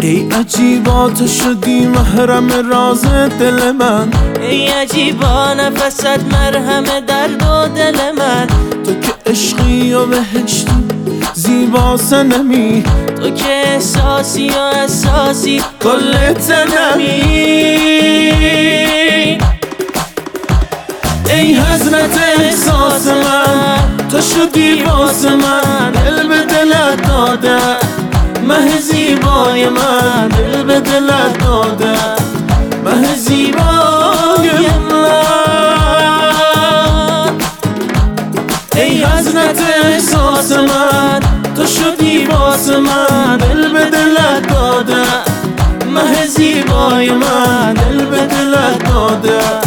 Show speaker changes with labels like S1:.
S1: ای عجیبا تو شدی محرم راز دل من،
S2: ای عجیبا نفست مرهم درد و دل من.
S1: تو که عشقی و بهشتی زیبا سنمی،
S2: تو که احساسی و اساسی
S1: کل تنمی. ای حضرت احساس من، تو شدی واسه من، دل به دلت داده مه زیبای من، دل به دلت داده مه زیبای من. ای حضرت احساس من، تو شدی واسه من، دل به دلت داده مه زیبای من، دل به دلت داده